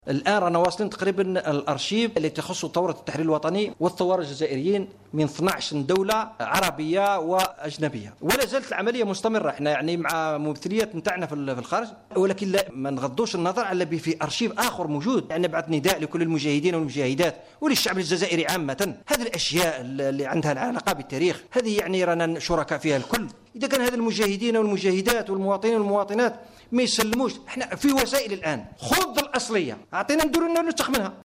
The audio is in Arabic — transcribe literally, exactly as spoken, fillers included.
الآن رانا واصلين تقريبا الأرشيف اللي تخص ثورة التحرير الوطني والثوار الجزائريين من اثنتي عشرة دولة عربية وأجنبية، ولا زالت العملية مستمرة. احنا يعني مع ممثليات نتاعنا في الخارج، ولكن لا ما نغضوش النظر على في أرشيف آخر موجود. يعني بعث نداء لكل المجاهدين والمجاهدات وللشعب الجزائري عامة. هذه الأشياء اللي عندها علاقة بالتاريخ هذه يعني رانا شركاء فيها الكل. إذا كان هذا المجاهدين والمجاهدات والمواطنين والمواطنات ما يسلموش، احنا في وسائل الآن، خذ الأصلية أعطينا ندور لنا نسخ منها.